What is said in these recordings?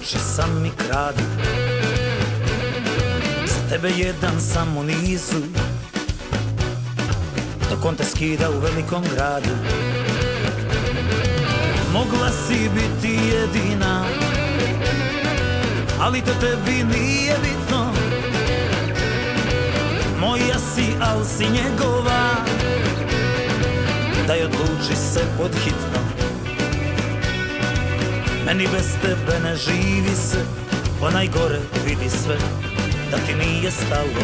oči sam mi kradu. Za tebe jedan sam u nizu, dok on te skida u velikom gradu. Mogla si biti jedina, ali to tebi nije bitno. Moja si, al si njegova, daj odluči se podhitno. Meni bez tebe ne živi se, onaj gore vidi sve, da ti nije stalo.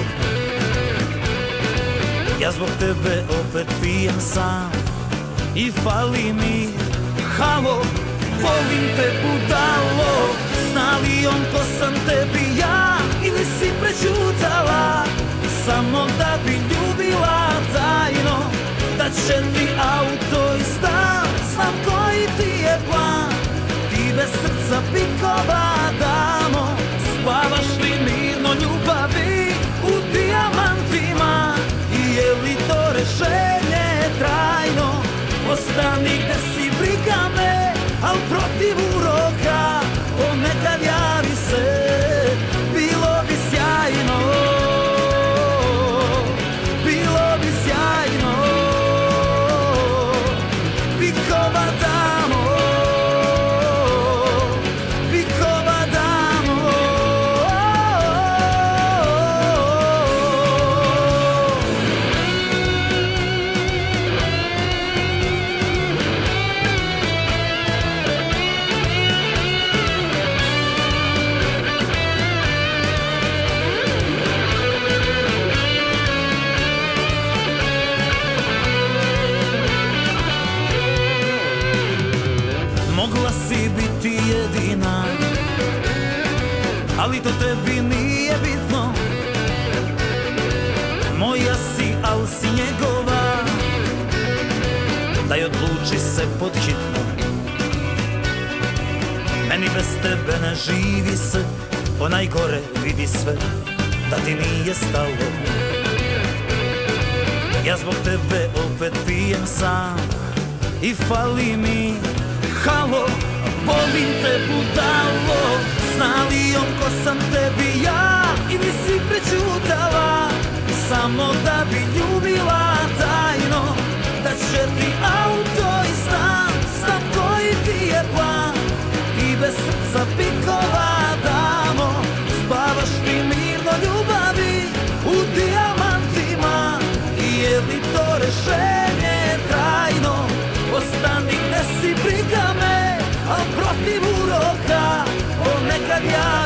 Ja zbog tebe opet pijem sam i fali mi. Halo, volim te budalo, zna li on ko sam tebi ja, ili si prećutala samo da bi ljubila tajno, da će ti auto i stan, znam koji ti je plan. Ti bez srca pikova damo, spavaš li mirno ljubavi u dijamantima, i je li to rešenje trajno? Ostani gde si, briga me, al protiv uroka, ponekad javi se, bilo bi sjajno, bilo bi sjajno. Pikova damo, pikova damo. Mogla si biti jedina, ali to tebi nije bitno. Moja si, al si njegova, daj odluči se podhitno. Meni bez tebe ne živi se, onaj gore vidi sve, da ti nije stalo. Ja zbog tebe opet pijem sam i fali mi. Halo, volim te budalo, zna li on ko sam tebi ja, ili si prećutala samo da bi ljubila tajno, da će ti auto i stan, znam koji ti je plan. Ti bez srca pikova damo, spavaš li mirno ljubavi u dijamantima, i je li to rešenje trajno? Ostani gde si, briga me, al protiv uroka, ponekad ja